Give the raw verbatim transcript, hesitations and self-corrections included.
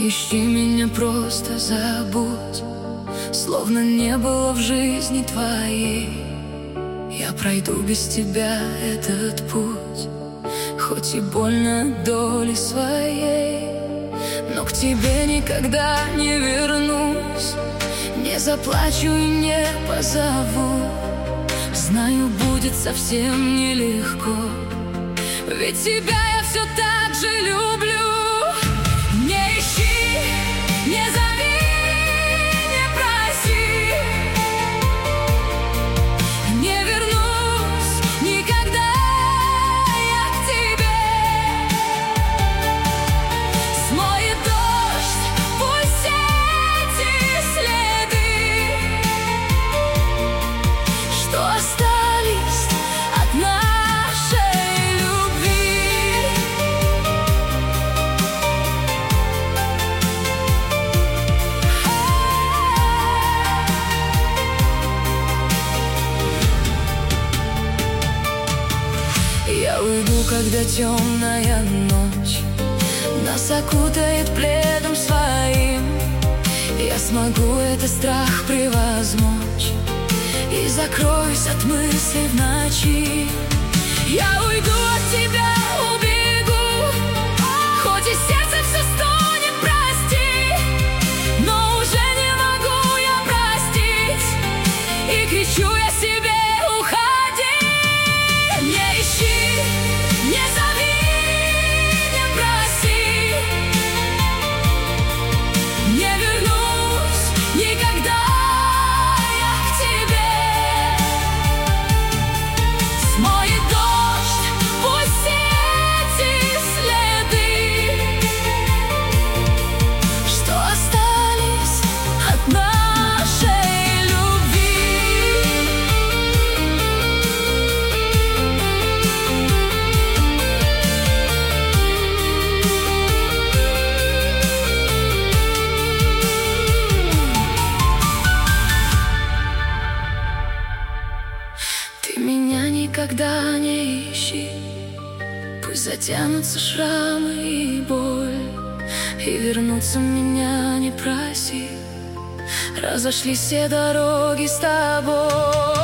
ищи меня, просто забудь, словно не было в жизни твоей. Я пройду без тебя этот путь, хоть и больно доли своей. Но к тебе никогда не вернусь, не заплачу и не позову. Знаю, будет совсем нелегко, ведь тебя я все так же люблю. Не ищи, не зови, не проси, не вернусь никогда я к тебе. Смоет дождь, пусть эти следы, что остались от нашей любви. Я уйду, когда темная ночь нас окутает пледом своим. Я смогу этот страх превозмочь и закроюсь от мыслей в ночи. Я уйду от тебя, убегу, хоть и сердце все стонет, прости, но уже не могу я простить, и кричу я себе: уходи. Не ищи, не зови, не проси, не вернусь никогда я к тебе. Смоет дождь, пусть эти следы, что остались от нашей любви. Ты меня никогда не ищи, пусть затянутся шрамы и боль, и вернуться меня не проси. Разошлись все дороги с тобой.